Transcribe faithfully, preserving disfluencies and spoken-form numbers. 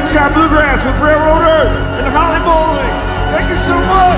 Sky Bluegrass with Railroad Earth and Holly Bowling. Thank you so much.